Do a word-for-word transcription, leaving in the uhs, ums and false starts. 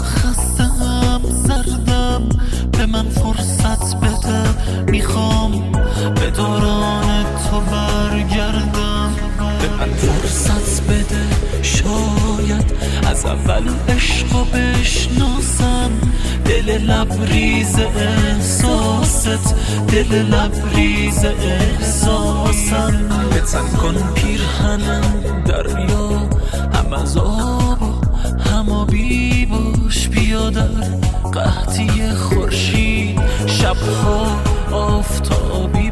خستم زردم، به من فرصت بده، میخوام به دوران تو برگردم. به من فرصت بده، شاید از اول عشقو بشناسم. دل لبریز احساست، دل لبریز احساسم. بزن کن پیرهنم دریا، هم از آب و هم آبی باش. بیا در قحطی خورشید، شبها آفتابی